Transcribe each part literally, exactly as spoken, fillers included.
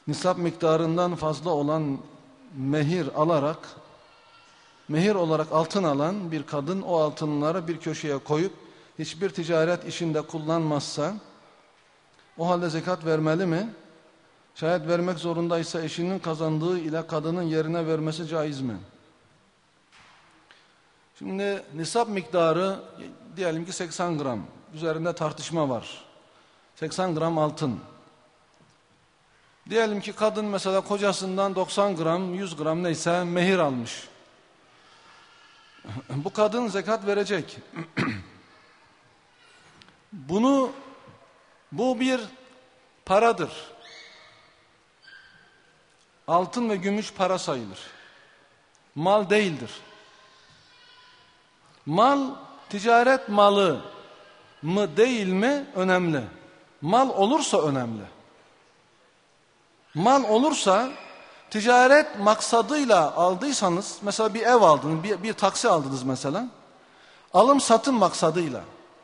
nisap miktarından fazla olan mehir alarak, mehir olarak altın alan bir kadın o altınları bir köşeye koyup hiçbir ticaret işinde kullanmazsa o halde zekat vermeli mi? Şayet vermek zorundaysa eşinin kazandığı ile kadının yerine vermesi caiz mi? Şimdi nisap miktarı diyelim ki seksen gram. Üzerinde tartışma var. seksen gram altın. Diyelim ki kadın mesela kocasından doksan gram, yüz gram neyse mehir almış. Bu kadın zekat verecek. Bunu, bu bir paradır. Altın ve gümüş para sayılır. Mal değildir. Mal ticaret malı mı değil mi önemli. Mal olursa önemli. Mal olursa ticaret maksadıyla aldıysanız, mesela bir ev aldınız, bir, bir taksi aldınız mesela, alım satım maksadıyla.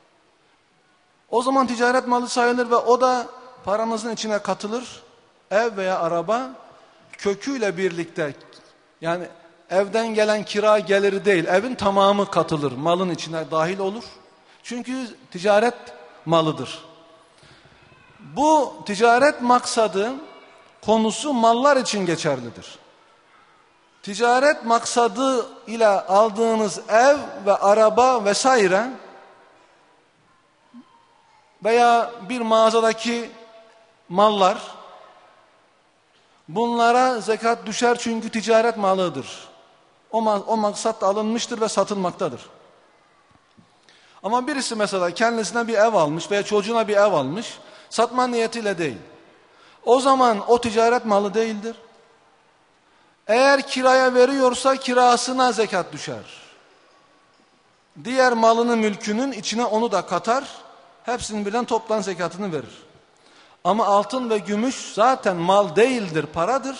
O zaman ticaret malı sayılır ve o da paranızın içine katılır. Ev veya araba köküyle birlikte, yani evden gelen kira geliri değil, evin tamamı katılır, malın içine dahil olur. Çünkü ticaret malıdır. Bu ticaret maksadı konusu mallar için geçerlidir. Ticaret maksadı ile aldığınız ev ve araba vesaire veya bir mağazadaki mallar, bunlara zekat düşer çünkü ticaret malıdır. O, o maksat alınmıştır ve satılmaktadır. Ama birisi mesela kendisine bir ev almış veya çocuğuna bir ev almış, satma niyetiyle değil. O zaman o ticaret malı değildir. Eğer kiraya veriyorsa kirasına zekat düşer. Diğer malının mülkünün içine onu da katar, hepsinin birden toplam zekatını verir. Ama altın ve gümüş zaten mal değildir, paradır.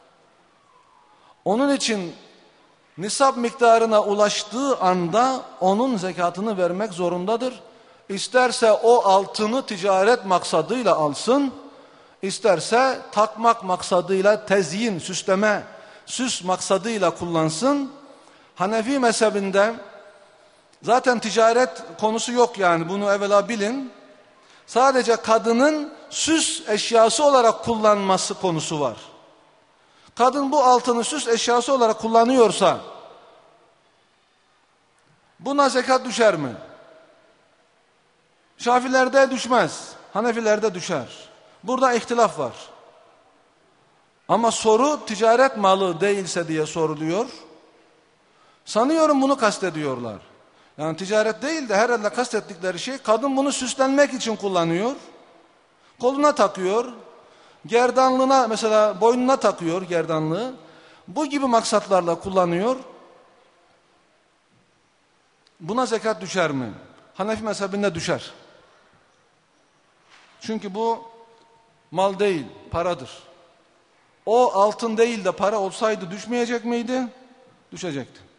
Onun için nisap miktarına ulaştığı anda onun zekatını vermek zorundadır. İsterse o altını ticaret maksadıyla alsın, İsterse takmak maksadıyla tezyin, süsleme, süs maksadıyla kullansın. Hanefi mezhebinde zaten ticaret konusu yok, yani bunu evvela bilin. Sadece kadının süs eşyası olarak kullanması konusu var. Kadın bu altını süs eşyası olarak kullanıyorsa buna zekat düşer mi? Şafilerde düşmez, Hanefilerde düşer. Burada ihtilaf var. Ama soru ticaret malı değilse diye soruluyor. Sanıyorum bunu kastediyorlar. Yani ticaret değil de herhalde kastettikleri şey, kadın bunu süslenmek için kullanıyor. Koluna takıyor. Gerdanlığına, mesela boynuna takıyor gerdanlığı. Bu gibi maksatlarla kullanıyor. Buna zekat düşer mi? Hanefi mezhebinde düşer. Çünkü bu mal değil, paradır. O altın değil de para olsaydı düşmeyecek miydi? Düşecekti.